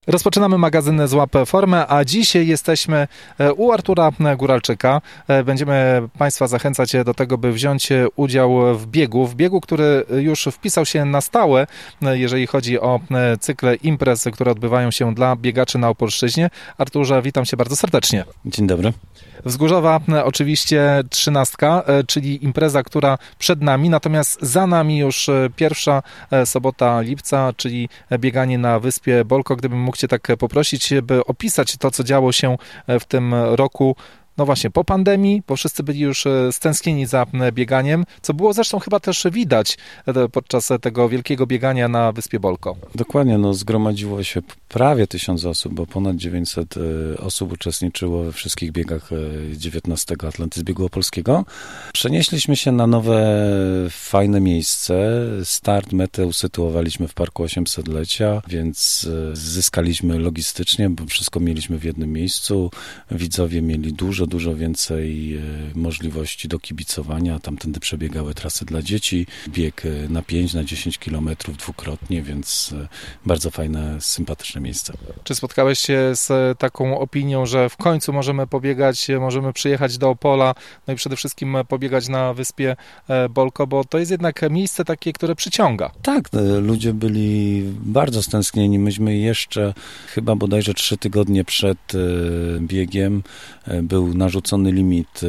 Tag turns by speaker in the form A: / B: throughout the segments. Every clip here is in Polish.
A: Rozpoczynamy magazyn Złap Formę, a dzisiaj jesteśmy u Artura Góralczyka. Będziemy Państwa zachęcać do tego, by wziąć udział w biegu, który już wpisał się na stałe, jeżeli chodzi o cykle imprez, które odbywają się dla biegaczy na Opolszczyźnie. Arturze, witam Cię bardzo serdecznie.
B: Dzień dobry.
A: Wzgórzowa oczywiście 13, czyli impreza, która przed nami, natomiast za nami już pierwsza sobota lipca, czyli bieganie na wyspie Bolko. Gdybym mógł Cię tak poprosić, by opisać to, co działo się w tym roku, no właśnie, po pandemii, bo wszyscy byli już stęsknieni za bieganiem, co było zresztą chyba też widać podczas tego wielkiego biegania na wyspie Bolko.
B: Dokładnie, zgromadziło się prawie 1000 osób, bo ponad 900 osób uczestniczyło we wszystkich biegach 19 Atlantyzm Biegu Opolskiego. Przenieśliśmy się na nowe, fajne miejsce. Start, metę usytuowaliśmy w Parku 800-lecia, więc zyskaliśmy logistycznie, bo wszystko mieliśmy w jednym miejscu. Widzowie mieli dużo więcej możliwości do kibicowania. Tamtędy przebiegały trasy dla dzieci. Bieg na 5, na 10 kilometrów dwukrotnie, więc bardzo fajne, sympatyczne miejsce.
A: Czy spotkałeś się z taką opinią, że w końcu możemy pobiegać, możemy przyjechać do Opola, no i przede wszystkim pobiegać na wyspie Bolko, bo to jest jednak miejsce takie, które przyciąga.
B: Tak, ludzie byli bardzo stęsknieni. Myśmy jeszcze chyba bodajże 3 tygodnie przed biegiem był narzucony limit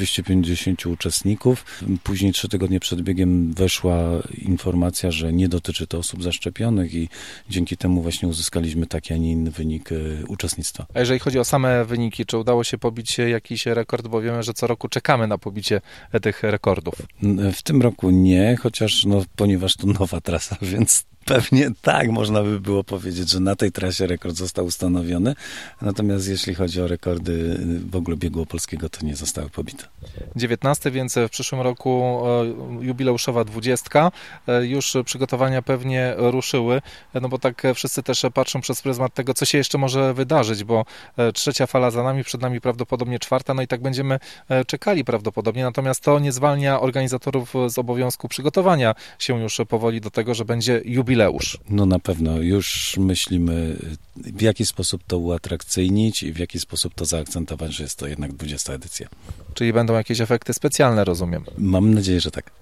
B: 250 uczestników. Później 3 tygodnie przed biegiem weszła informacja, że nie dotyczy to osób zaszczepionych i dzięki temu właśnie uzyskaliśmy taki, a nie inny wynik uczestnictwa.
A: A jeżeli chodzi o same wyniki, czy udało się pobić jakiś rekord, bo wiemy, że co roku czekamy na pobicie tych rekordów?
B: W tym roku nie, chociaż ponieważ to nowa trasa, więc pewnie tak, można by było powiedzieć, że na tej trasie rekord został ustanowiony. Natomiast jeśli chodzi o rekordy w ogóle biegu opolskiego, to nie zostały pobite.
A: 19, więc w przyszłym roku jubileuszowa 20. Już przygotowania pewnie ruszyły, no bo tak wszyscy też patrzą przez pryzmat tego, co się jeszcze może wydarzyć, bo 3. fala za nami, przed nami prawdopodobnie 4, no i tak będziemy czekali prawdopodobnie. Natomiast to nie zwalnia organizatorów z obowiązku przygotowania się już powoli do tego, że będzie jubileusz.
B: Na pewno. Już myślimy, w jaki sposób to uatrakcyjnić i w jaki sposób to zaakcentować, że jest to jednak 20 edycja.
A: Czyli będą jakieś efekty specjalne, rozumiem.
B: Mam nadzieję, że tak.